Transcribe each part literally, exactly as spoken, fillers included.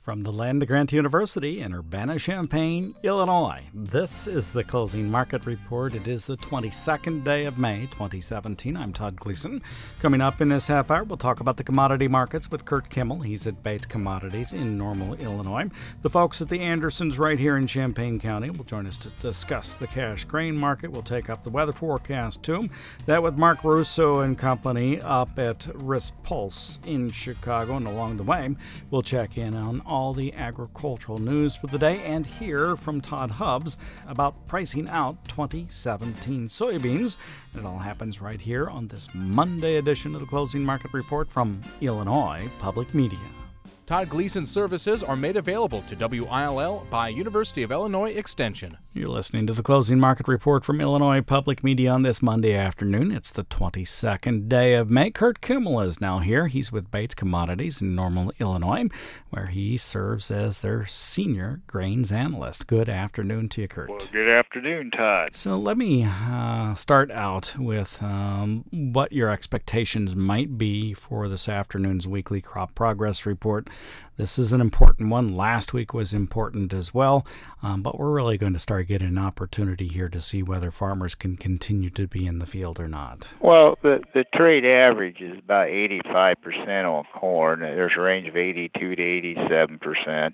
From the land of Grant University in Urbana-Champaign, Illinois, this is the Closing Market Report. It is the twenty-second day of May, twenty seventeen. I'm Todd Gleason. Coming up in this half hour, we'll talk about the commodity markets with Kurt Kimmel. He's at Bates Commodities in Normal, Illinois. The folks at the Andersons right here in Champaign County will join us to discuss the cash grain market. We'll take up the weather forecast, too. That with Mark Russo and company up at Risk Pulse in Chicago. And along the way, we'll check in on all the agricultural news for the day and hear from Todd Hubbs about pricing out twenty seventeen soybeans. It all happens right here on this Monday edition of the Closing Market Report from Illinois Public Media. Todd Gleason services are made available to W I L L by University of Illinois Extension. You're listening to the Closing Market Report from Illinois Public Media on this Monday afternoon. It's the twenty-second day of May. Kurt Kimmel is now here. He's with Bates Commodities in Normal, Illinois, where he serves as their senior grains analyst. Good afternoon to you, Kurt. Well, good afternoon, Todd. So let me uh, start out with um, what your expectations might be for this afternoon's weekly crop progress report. This is an important one. Last week was important as well, um, but we're really going to start getting an opportunity here to see whether farmers can continue to be in the field or not. Well, the, the trade average is about eighty-five percent on corn. There's a range of eighty-two to eighty-seven percent.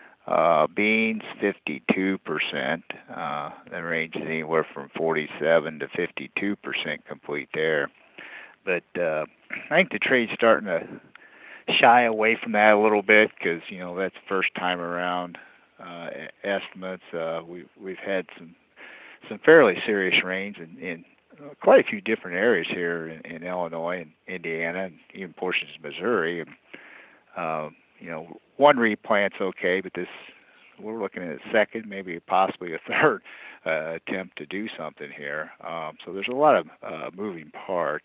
Uh, beans, fifty-two percent. Uh, the range is anywhere from forty-seven to fifty-two percent complete there. But uh, I think the trade's starting to shy away from that a little bit because, you know, that's first time around uh, estimates. Uh, we've, we've had some some fairly serious rains in, in uh, quite a few different areas here in, in Illinois and Indiana and even portions of Missouri. And, uh, you know, one replant's okay, but this we're looking at a second, maybe possibly a third uh, attempt to do something here. Um, so there's a lot of uh, moving parts.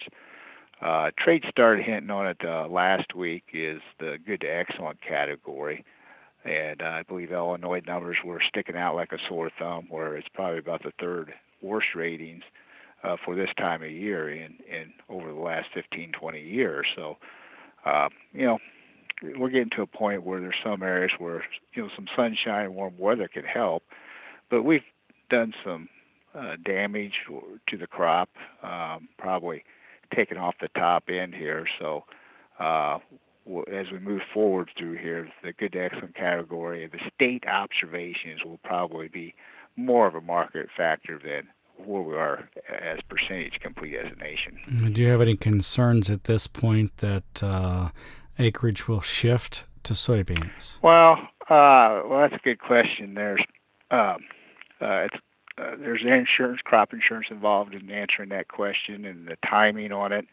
Uh, trade started hinting on it uh, last week is the good to excellent category. And uh, I believe Illinois numbers were sticking out like a sore thumb, where it's probably about the third worst ratings uh, for this time of year in, in over the last fifteen, twenty years. So, uh, you know, we're getting to a point where there's some areas where, you know, some sunshine and warm weather can help. But we've done some uh, damage to the crop, um, probably taken off the top end here. So uh, w- as we move forward through here, the good to excellent category, the state observations will probably be more of a market factor than where we are as percentage complete as a nation. Do you have any concerns at this point that uh, acreage will shift to soybeans? Well, uh, well, that's a good question. There's um, uh, it's Uh, there's insurance, crop insurance involved in answering that question and the timing on it.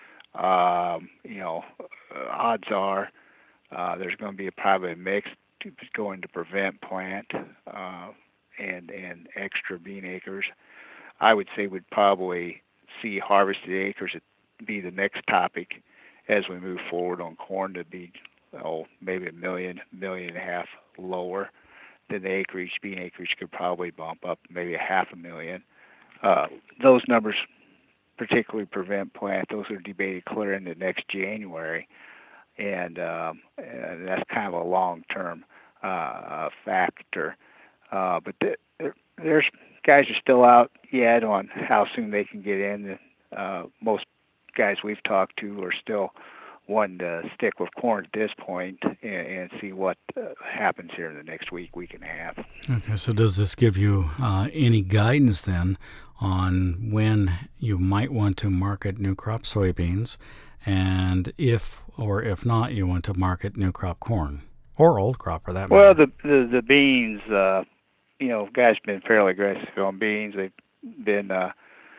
Um, you know, uh, odds are uh, there's going to be a probably a mix to, going to prevent plant uh, and and extra bean acres. I would say we'd probably see harvested acres be the next topic as we move forward on corn to be oh maybe a million, million and a half lower. Then the acreage, bean acreage could probably bump up maybe a half a million. Uh, those numbers particularly prevent plant. Those are debated clear into next January, and, um, and that's kind of a long-term uh, factor. Uh, but th- there's guys are still out yet on how soon they can get in. Uh, most guys we've talked to are still wanting to stick with corn at this point and, and see what uh, happens here in the next week, week and a half. Okay, so does this give you uh, any guidance then on when you might want to market new crop soybeans, and if or if not you want to market new crop corn or old crop for that matter? Well, the the, the beans, uh, you know, guys have been fairly aggressive on beans. They've been uh,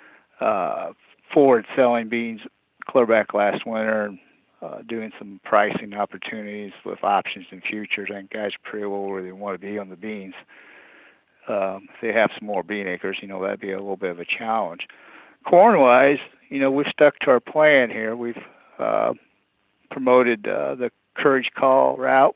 uh, forward selling beans clear back last winter. And, Uh, doing some pricing opportunities with options and futures. I think guys are pretty well where they want to be on the beans. Um, if they have some more bean acres, you know, that'd be a little bit of a challenge. Corn-wise, you know, we've stuck to our plan here. We've uh, promoted uh, the Courage Call route,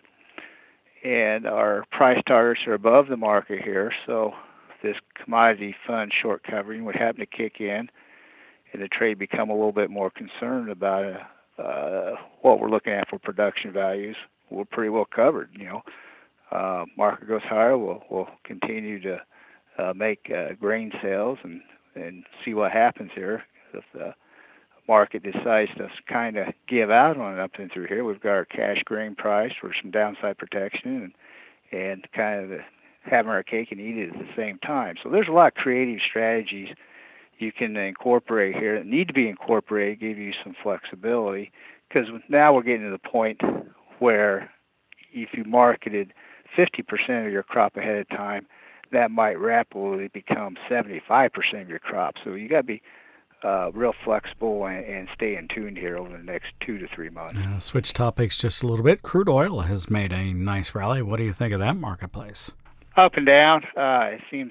and our price targets are above the market here. So if this commodity fund short covering would happen to kick in, and the trade become a little bit more concerned about it, Uh, what we're looking at for production values, we're pretty well covered. You know, uh, market goes higher, we'll we'll continue to uh, make uh, grain sales and and see what happens here. If the market decides to kind of give out on it up and through here, we've got our cash grain price for some downside protection and and kind of the, having our cake and eat it at the same time. So there's a lot of creative strategies you can incorporate here that need to be incorporated, give you some flexibility, because now we're getting to the point where if you marketed fifty percent of your crop ahead of time, that might rapidly become seventy-five percent of your crop. So you got to be uh, real flexible and, and stay in tune here over the next two to three months. Uh, switch topics just a little bit. Crude oil has made a nice rally. What do you think of that marketplace? Up and down. Uh, it seems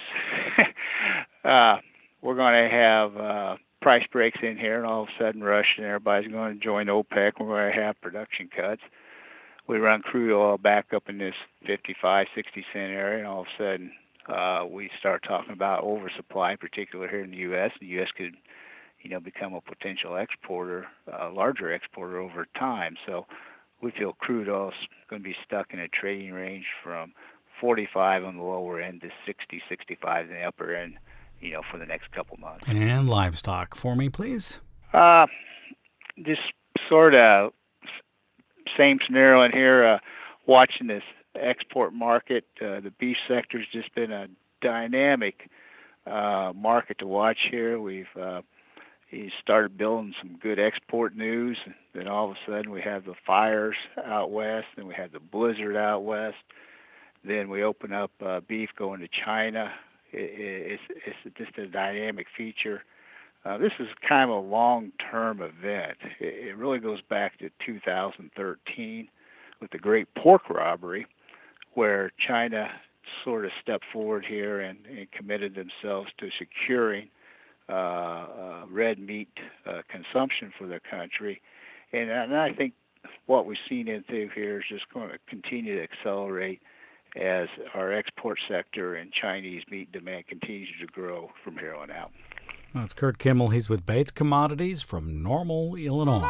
uh, we're going to have uh, price breaks in here, and all of a sudden Russia and everybody's going to join OPEC. We're going to have production cuts. We run crude oil back up in this fifty-five, sixty cent area, and all of a sudden uh, we start talking about oversupply, particularly here in the U S The U S could, you know, become a potential exporter, a larger exporter over time. So we feel crude oil is going to be stuck in a trading range from forty-five on the lower end to sixty, sixty-five in the upper end, you know, for the next couple months. And livestock for me, please. Uh, just sort of same scenario in here. Uh, watching this export market, uh, the beef sector has just been a dynamic uh, market to watch here. We've uh, he started building some good export news. Then all of a sudden we have the fires out west, and we have the blizzard out west. Then we open up uh, beef going to China. It, it's, it's just a dynamic feature. Uh, this is kind of a long-term event. It, it really goes back to two thousand thirteen with the Great Pork Robbery, where China sort of stepped forward here and, and committed themselves to securing uh, uh, red meat uh, consumption for their country. And, and I think what we've seen into here is just going to continue to accelerate as our export sector and Chinese meat demand continues to grow from here on out. That's Kurt Kimmel. He's with Bates Commodities from Normal, Illinois.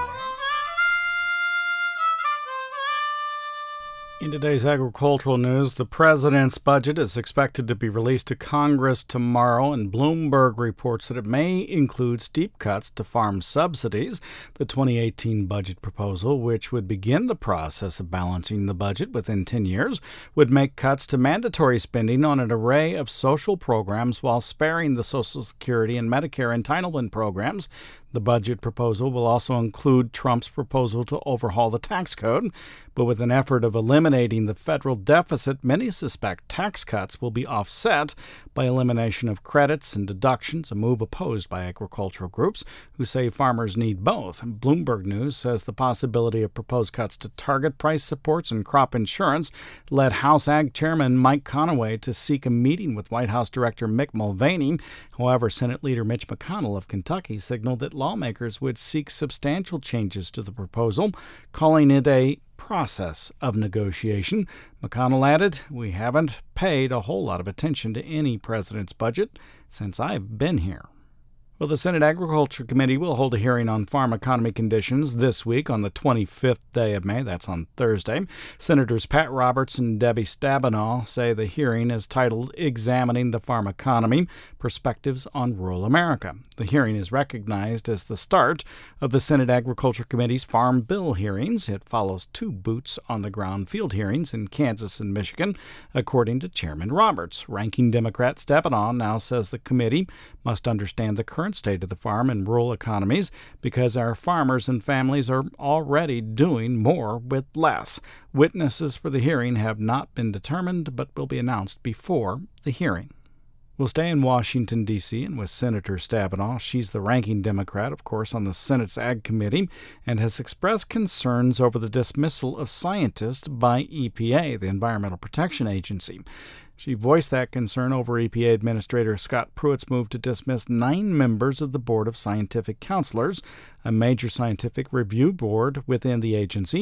In today's agricultural news, the president's budget is expected to be released to Congress tomorrow, and Bloomberg reports that it may include steep cuts to farm subsidies. The twenty eighteen budget proposal, which would begin the process of balancing the budget within ten years, would make cuts to mandatory spending on an array of social programs while sparing the Social Security and Medicare entitlement programs. The budget proposal will also include Trump's proposal to overhaul the tax code, but with an effort of eliminating the federal deficit, many suspect tax cuts will be offset by elimination of credits and deductions, a move opposed by agricultural groups who say farmers need both. Bloomberg News says the possibility of proposed cuts to target price supports and crop insurance led House Ag Chairman Mike Conaway to seek a meeting with White House Director Mick Mulvaney. However, Senate Leader Mitch McConnell of Kentucky signaled that lawmakers would seek substantial changes to the proposal, calling it a process of negotiation. McConnell added, "We haven't paid a whole lot of attention to any president's budget since I've been here." Well, the Senate Agriculture Committee will hold a hearing on farm economy conditions this week on the twenty-fifth day of May. That's on Thursday. Senators Pat Roberts and Debbie Stabenow say the hearing is titled Examining the Farm Economy, Perspectives on Rural America. The hearing is recognized as the start of the Senate Agriculture Committee's Farm Bill hearings. It follows two boots-on-the-ground field hearings in Kansas and Michigan, according to Chairman Roberts. Ranking Democrat Stabenow now says the committee must understand the current state of the farm and rural economies because our farmers and families are already doing more with less. Witnesses for the hearing have not been determined but will be announced before the hearing. We'll stay in Washington, D C, and with Senator Stabenow. She's the ranking Democrat, of course, on the Senate's Ag Committee, and has expressed concerns over the dismissal of scientists by E P A, the Environmental Protection Agency. She voiced that concern over E P A Administrator Scott Pruitt's move to dismiss nine members of the Board of Scientific Counselors, a major scientific review board within the agency.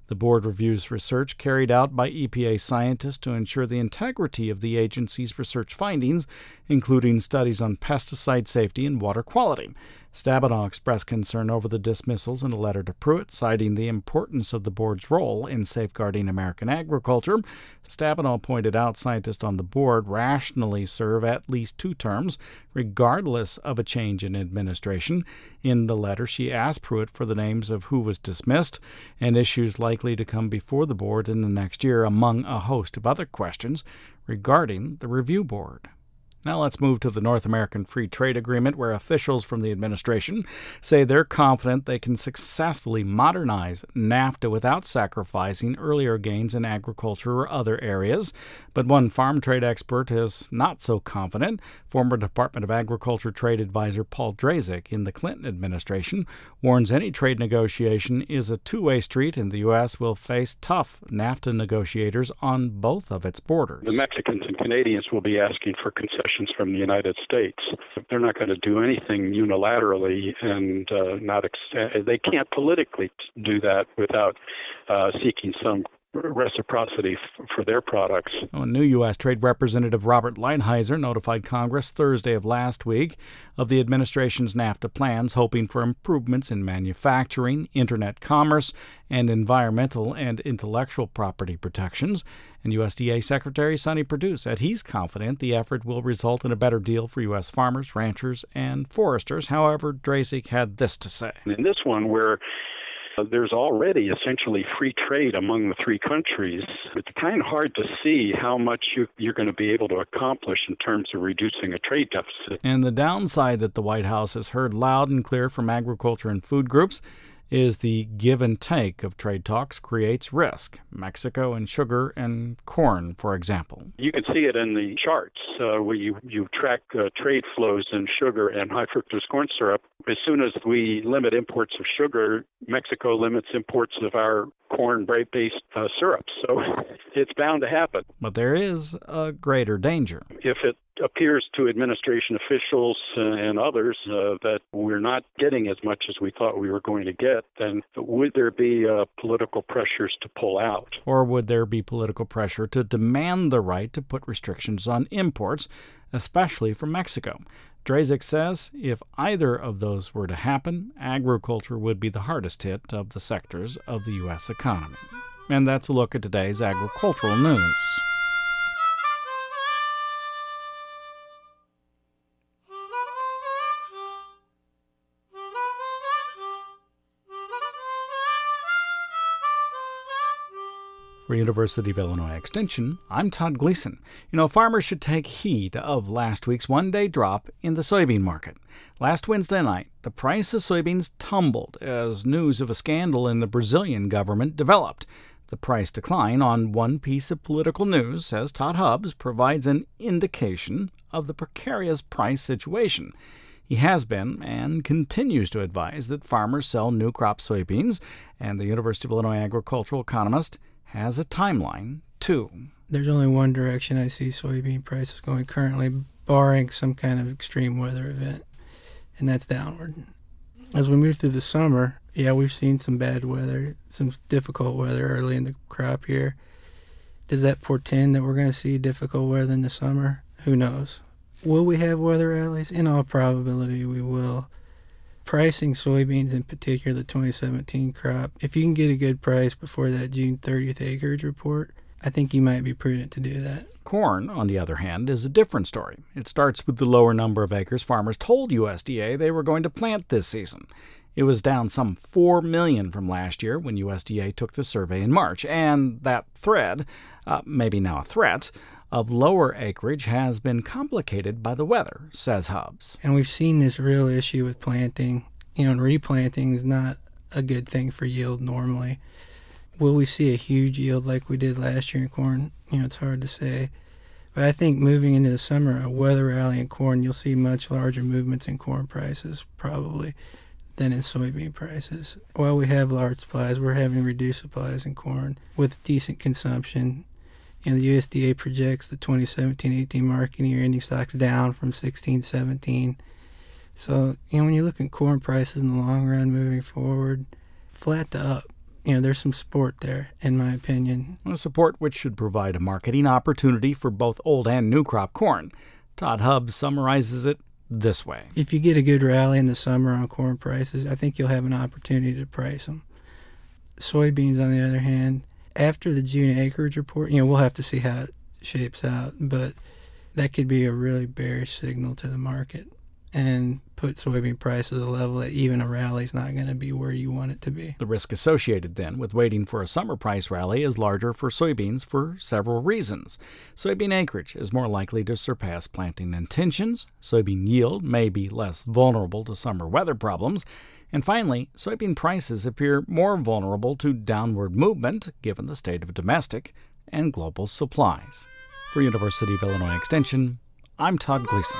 The board reviews research carried out by E P A scientists to ensure the integrity of the agency's research findings, including studies on pesticide safety and water quality. Stabenow expressed concern over the dismissals in a letter to Pruitt, citing the importance of the board's role in safeguarding American agriculture. Stabenow pointed out scientists on the board rationally serve at least two terms, regardless of a change in administration. In the letter, she asked Pruitt for the names of who was dismissed and issues likely to come before the board in the next year, among a host of other questions regarding the review board. Now let's move to the North American Free Trade Agreement, where officials from the administration say they're confident they can successfully modernize NAFTA without sacrificing earlier gains in agriculture or other areas. But one farm trade expert is not so confident. Former Department of Agriculture Trade Advisor Paul Drasek in the Clinton administration warns any trade negotiation is a two-way street, and the U S will face tough NAFTA negotiators on both of its borders. The Mexicans and Canadians will be asking for concessions from the United States. They're not going to do anything unilaterally, and uh, not ex- they can't politically do that without uh, seeking some reciprocity f- for their products. Well, new U S. Trade Representative Robert Lighthizer notified Congress Thursday of last week of the administration's NAFTA plans, hoping for improvements in manufacturing, internet commerce, and environmental and intellectual property protections. And U S D A Secretary Sonny Perdue said he's confident the effort will result in a better deal for U S farmers, ranchers, and foresters. However, Drasek had this to say. In this one, where Uh, there's already essentially free trade among the three countries, it's kind of hard to see how much you, you're going to be able to accomplish in terms of reducing a trade deficit. And the downside that the White House has heard loud and clear from agriculture and food groups is the give and take of trade talks creates risk. Mexico and sugar and corn, for example. You can see it in the charts uh, where you, you track uh, trade flows in sugar and high fructose corn syrup. As soon as we limit imports of sugar, Mexico limits imports of our corn-based uh, syrup. So it's bound to happen. But there is a greater danger. If it appears to administration officials and others uh, that we're not getting as much as we thought we were going to get, then would there be uh, political pressures to pull out? Or would there be political pressure to demand the right to put restrictions on imports, especially from Mexico? Drasek says if either of those were to happen, agriculture would be the hardest hit of the sectors of the U S economy. And that's a look at today's agricultural news. For University of Illinois Extension, I'm Todd Gleason. You know, farmers should take heed of last week's one-day drop in the soybean market. Last Wednesday night, the price of soybeans tumbled as news of a scandal in the Brazilian government developed. The price decline on one piece of political news, says Todd Hubbs, provides an indication of the precarious price situation. He has been and continues to advise that farmers sell new crop soybeans, and the University of Illinois agricultural economist has a timeline, too. There's only one direction I see soybean prices going currently, barring some kind of extreme weather event, and that's downward. As we move through the summer, yeah, we've seen some bad weather, some difficult weather early in the crop year. Does that portend that we're going to see difficult weather in the summer? Who knows? Will we have weather rallies? In all probability, we will. Pricing soybeans, in particular the twenty seventeen crop, if you can get a good price before that June thirtieth acreage report, I think you might be prudent to do that. Corn, on the other hand, is a different story. It starts with the lower number of acres farmers told U S D A they were going to plant this season. It was down some four million from last year when U S D A took the survey in March, and that thread, uh, maybe now a threat, of lower acreage has been complicated by the weather, says Hubbs. And we've seen this real issue with planting. You know, and replanting is not a good thing for yield normally. Will we see a huge yield like we did last year in corn? You know, it's hard to say. But I think moving into the summer, a weather rally in corn, you'll see much larger movements in corn prices probably than in soybean prices. While we have large supplies, we're having reduced supplies in corn with decent consumption. And the U S D A projects the twenty seventeen eighteen marketing year ending stocks down from sixteen seventeen. So, you know, when you look at corn prices in the long run moving forward, flat to up. you know, there's some support there, in my opinion. A support which should provide a marketing opportunity for both old and new crop corn. Todd Hubbs summarizes it this way. If you get a good rally in the summer on corn prices, I think you'll have an opportunity to price them. Soybeans, on the other hand, after the June acreage report, you know, we'll have to see how it shapes out, but that could be a really bearish signal to the market and put soybean prices at a level that even a rally is not going to be where you want it to be. The risk associated then with waiting for a summer price rally is larger for soybeans for several reasons. Soybean acreage is more likely to surpass planting intentions. Soybean yield may be less vulnerable to summer weather problems. And finally, soybean prices appear more vulnerable to downward movement given the state of domestic and global supplies. For University of Illinois Extension, I'm Todd Gleason.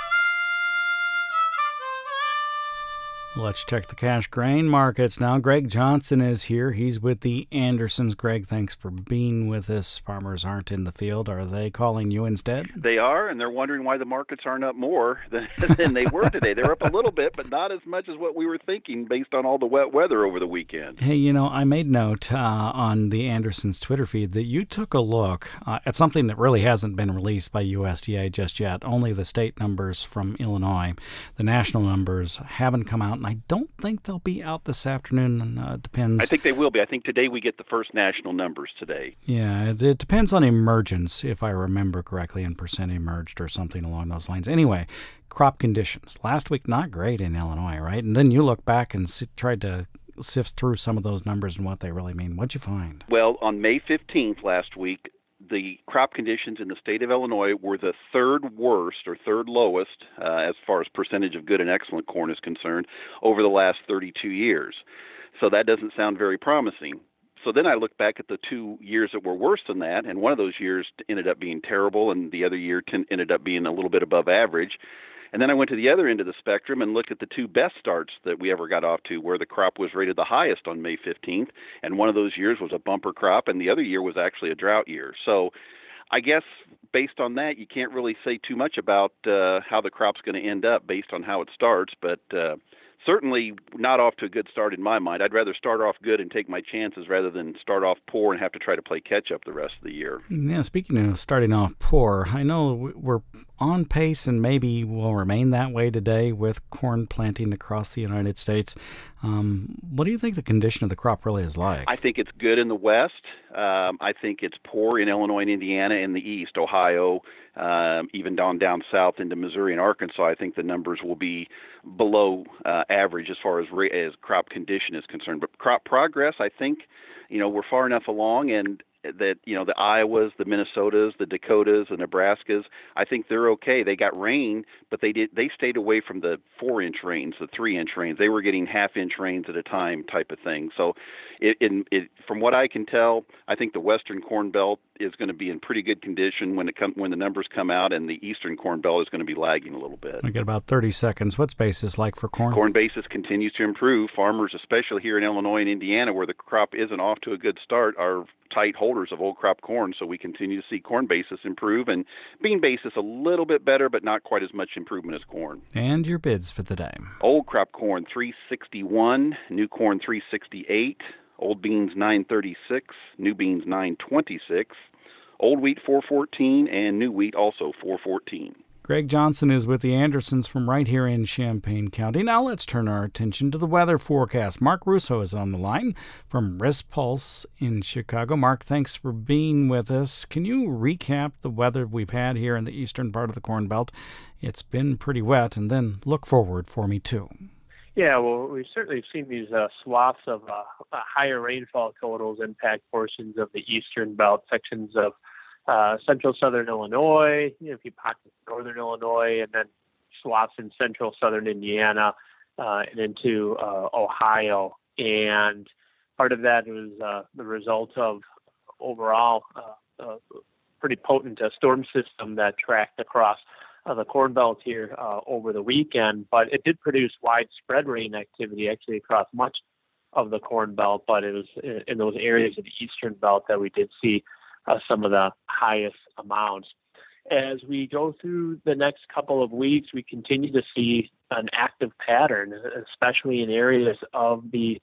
Let's check the cash grain markets now. Greg Johnson is here. He's with the Andersons. Greg, thanks for being with us. Farmers aren't in the field. Are they calling you instead? They are, and they're wondering why the markets aren't up more than, than they were today. They're up a little bit, but not as much as what we were thinking based on all the wet weather over the weekend. Hey, you know, I made note uh, on the Andersons Twitter feed that you took a look uh, at something that really hasn't been released by U S D A just yet. Only the state numbers from Illinois. The national numbers haven't come out. I don't think they'll be out this afternoon. Uh, depends. I think they will be. I think today we get the first national numbers today. Yeah, it, it depends on emergence, if I remember correctly, and percent emerged or something along those lines. Anyway, crop conditions. Last week, not great in Illinois, right? And then you look back and see, tried to sift through some of those numbers and what they really mean. What'd you find? Well, on May fifteenth last week, the crop conditions in the state of Illinois were the third worst or third lowest uh, as far as percentage of good and excellent corn is concerned over the last thirty-two years. So that doesn't sound very promising. So then I look back at the two years that were worse than that, and one of those years ended up being terrible, and the other year t- ended up being a little bit above average. And then I went to the other end of the spectrum and looked at the two best starts that we ever got off to, where the crop was rated the highest on May fifteenth. And one of those years was a bumper crop, and the other year was actually a drought year. So I guess based on that, you can't really say too much about uh, how the crop's going to end up based on how it starts. But uh, certainly not off to a good start in my mind. I'd rather start off good and take my chances rather than start off poor and have to try to play catch up the rest of the year. Yeah, speaking of starting off poor, I know we're on pace and maybe will remain that way today with corn planting across the United States. Um, what do you think the condition of the crop really is like? I think it's good in the West. Um, I think it's poor in Illinois and Indiana in the East, Ohio, um, even down down south into Missouri and Arkansas. I think the numbers will be below uh, average as far as ra- as crop condition is concerned. But crop progress, I think, you know, we're far enough along, and that, you know, the Iowas, the Minnesotas, the Dakotas, the Nebraskas, I think they're okay. They got rain, but they did they stayed away from the four-inch rains, the three-inch rains. They were getting half-inch rains at a time type of thing. So it, it, it, from what I can tell, I think the Western Corn Belt is going to be in pretty good condition when it come, when the numbers come out, and the Eastern Corn Belt is going to be lagging a little bit. We get about thirty seconds. What's basis like for corn? Corn basis continues to improve. Farmers, especially here in Illinois and Indiana, where the crop isn't off to a good start, are tight holders of old crop corn, so we continue to see corn basis improve, and bean basis a little bit better, but not quite as much improvement as corn. And your bids for the day. Old crop corn three sixty-one, new corn three sixty-eight, old beans nine thirty-six, new beans nine twenty-six, old wheat four fourteen, and new wheat also four fourteen. Greg Johnson is with the Andersons from right here in Champaign County. Now let's turn our attention to the weather forecast. Mark Russo is on the line from Risk Pulse in Chicago. Mark, thanks for being with us. Can you recap the weather we've had here in the eastern part of the Corn Belt? It's been pretty wet, and then look forward for me too. Yeah, well, we've certainly seen these uh, swaths of uh, uh, higher rainfall totals impact portions of the eastern belt, sections of Uh, central southern Illinois, you know, a few pockets of northern Illinois, and then swaths in central southern Indiana uh, and into uh, Ohio. And part of that was uh, the result of overall uh, a pretty potent uh, storm system that tracked across uh, the Corn Belt here uh, over the weekend. But it did produce widespread rain activity actually across much of the Corn Belt, but it was in those areas of the eastern belt that we did see Uh, some of the highest amounts. As we go through the next couple of weeks, we continue to see an active pattern, especially in areas of the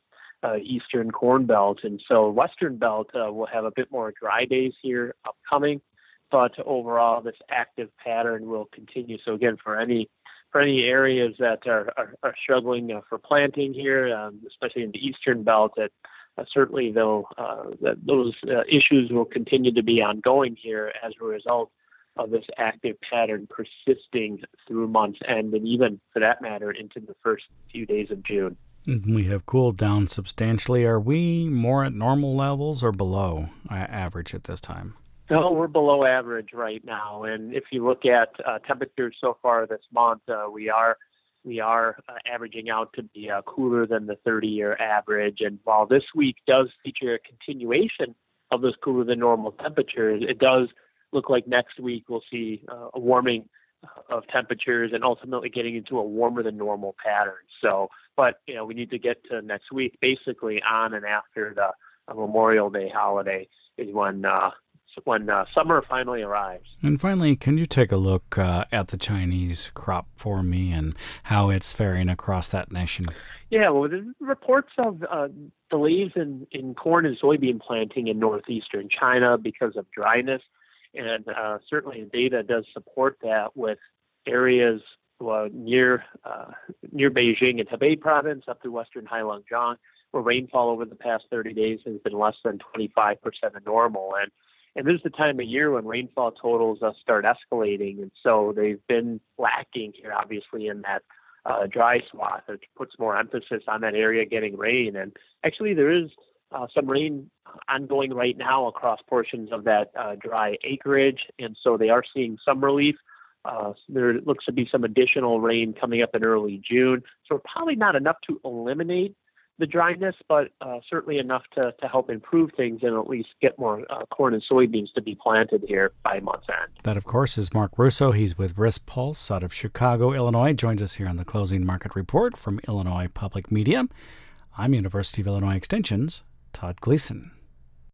uh, eastern corn belt. And so western belt uh, will have a bit more dry days here upcoming, but overall this active pattern will continue. So again, for any for any areas that are, are, are struggling uh, for planting here, um, especially in the eastern belt, that uh, certainly though uh, that those uh, issues will continue to be ongoing here as a result of this active pattern persisting through month's end, and even for that matter into the first few days of June. We have cooled down substantially. Are we more at normal levels or below uh, average at this time? No, we're below average right now. And if you look at uh, temperatures so far this month, uh, we are we are uh, averaging out to be uh, cooler than the thirty-year average. And while this week does feature a continuation of those cooler than normal temperatures, it does look like next week we'll see uh, a warming of temperatures and ultimately getting into a warmer than normal pattern. So, but you know, we need to get to next week, basically on and after the uh, Memorial Day holiday is when uh, when uh, summer finally arrives. And finally, can you take a look uh, at the Chinese crop for me and how it's faring across that nation? Yeah, well, there's reports of uh, delays in, in corn and soybean planting in northeastern China because of dryness. And uh, certainly the data does support that with areas uh, near uh, near Beijing and Hebei province up through western Heilongjiang, where rainfall over the past thirty days has been less than twenty-five percent of normal. And and this is the time of year when rainfall totals uh, start escalating. And so they've been lacking here, obviously, in that uh, dry swath, which puts more emphasis on that area getting rain. And actually there is Uh, some rain ongoing right now across portions of that uh, dry acreage, and so they are seeing some relief. Uh, there looks to be some additional rain coming up in early June, so probably not enough to eliminate the dryness, but uh, certainly enough to, to help improve things and at least get more uh, corn and soybeans to be planted here by month's end. That, of course, is Mark Russo. He's with Risk Pulse out of Chicago, Illinois. Joins us here on the Closing Market Report from Illinois Public Media. I'm University of Illinois Extension's Todd Gleason.